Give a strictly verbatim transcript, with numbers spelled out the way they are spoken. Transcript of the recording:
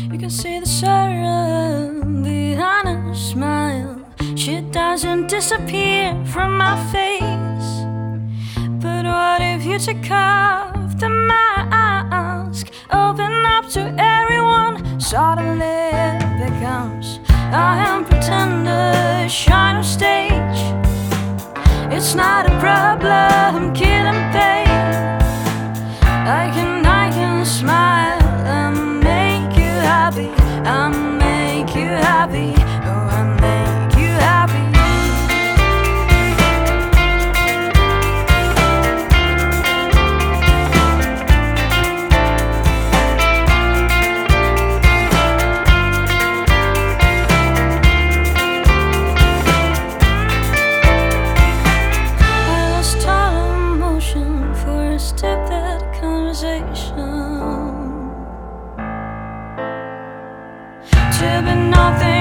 You can see the sorrow behind her smile. She doesn't disappear from my face. But what if you take off the mask, open up to everyone? Suddenly it becomes I am pretender, shine on stage. It's not a problem, killing pain. I can, I can smile and make you happy. I make you happy. Oh, I make you happy. I lost all emotion for a stupid conversation. To be nothing